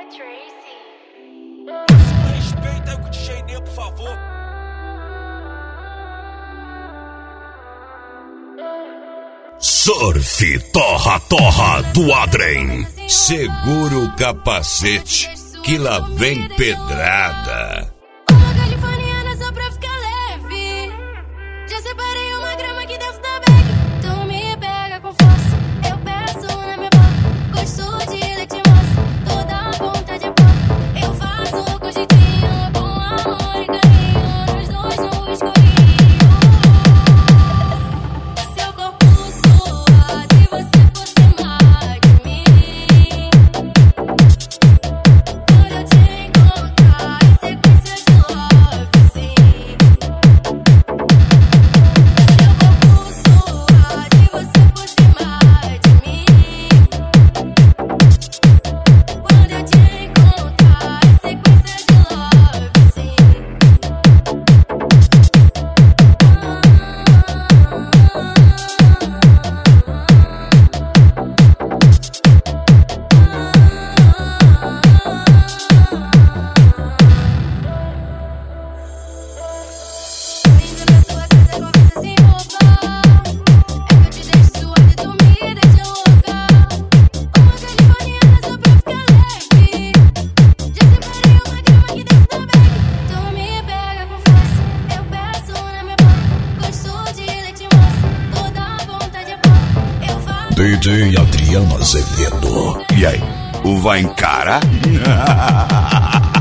Respeita aí com o DJ Nê, por favor. Surf Torra Torra do Adrem. Segura o capacete que lá vem pedrada. Uma californiana só pra ficar leve. Já separei uma grama que dentro da bag. Tu me pega com força, eu peço na minha boca. Gosto de leite moça, toda ponta de pó. Eu faço com jeitinho, com amor e carinho. Nós dois no escurinho. Seu corpo suado e você por cima de mim. Quando eu te encontrar em sequência de love, sim. Seu corpo suado e você por cima de mim. Quando eu te encontrar em sequência de love, sim. Indo na tua casa com você sem roupa. É que eu te deixo suave, tu me deixa louca. Uma californiana só pra ficar leve. Já separei uma grama que dentro da bag. Tu me pega com força, eu peço na minha boca. Gosto de leite moça, toda ponta de pó. Eu faço DJ Adriano Azevedo. E aí, o vai encarar?